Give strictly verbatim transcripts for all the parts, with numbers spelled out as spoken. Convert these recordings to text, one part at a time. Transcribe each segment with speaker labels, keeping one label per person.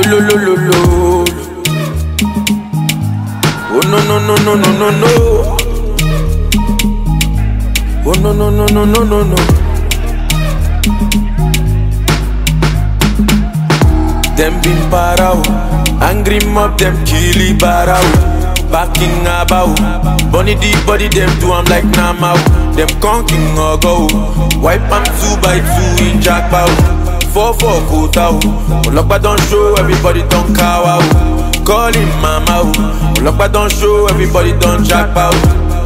Speaker 1: lo lo lo lo. Oh no no no no no no no. Oh no no no no no no no. Them been parao, angry mob them killy barao. Backing about, bunny the body them do I'm like Namao. Them conking or go, wipe am two by two in jackpot. Four four quota, Olokpa don't show everybody don't cow out. Call him mama, Olokpa don't show everybody don't jackpot.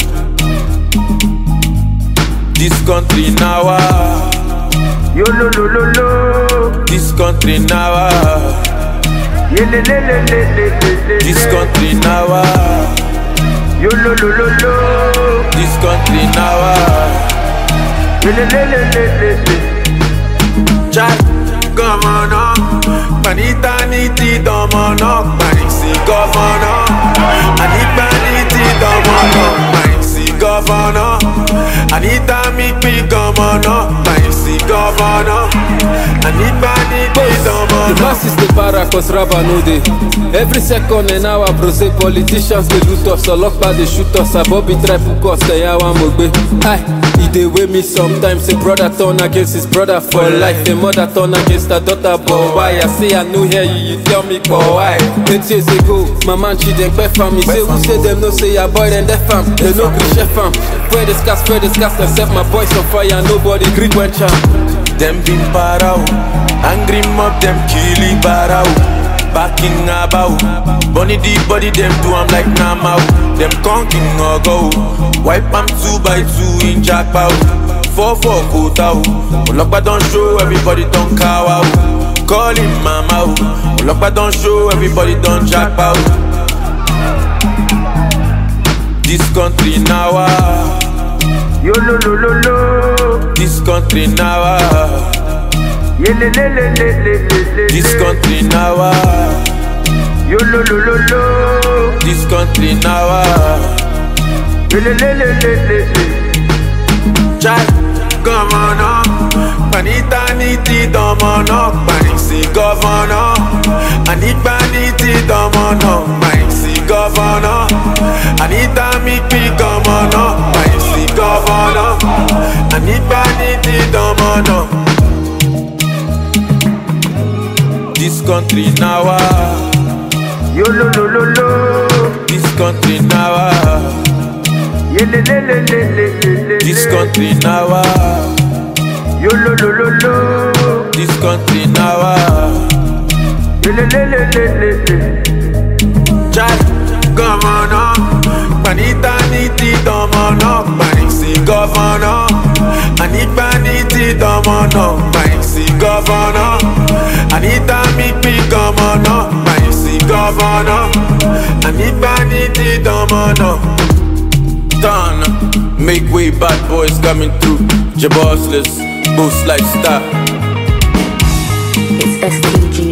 Speaker 1: This country now, yo lo lo lo lo. This country now, ye le le le le le le. This country now, yo lo lo lo lo. This country now, ye le le le le le. Chai, governor, panita niti domono, panisi governor, anita niti domono, panisi governor, anita mikpi governor, panisi governor, anita niti domono.
Speaker 2: The masses dey para cause raba no dey. Every second and hour bro say politicians dey loot us, Olokpa dey shoot us, Abobi try put us eyawa mogbe. Hi, e dey weigh me sometimes. A brother turn against his brother for life, a mother turn against her daughter. But why? I say I no hear you, you tell me but why? Eight years ago, my man she dem pay fam. Me say who say them no say your boy dem def fam. They no gree chef fam. Spread the scars, spread the scars, and set my boys on fire. Nobody gree when charm.
Speaker 1: Them been parao, angry mob them killy barao. Backing about, bunny the body them do I'm like Namao. Them conking or go, wipe am two by two in jackpot. Four four quota, Olokpa don't show everybody don't cow out. Call him mama, Olokpa don't show everybody don't jackpot. This country now, yo lo lo lo lo. This country now, ye le le le le le le. This country now, yo lo lo lo lo. This country now, ye le le le le le le. Chai, governor, panita niti domono, panisi governor, anita niti domono, panisi governor, anita mikpi governor, panisi governor, anita niti domono. This country now, yo lo lo lo lo. This country now, ye le le le le le le. This country now, yo lo lo lo lo. This country now, ye le le le le le le. Chai, governor, panita niti domono, panisi governor, anita niti domono, panisi governor, anita mikpi governor, panisi governor, anita niti domono. Done, make way, bad boys coming through. Jabossless, boost lifestyle.
Speaker 3: It's S T G.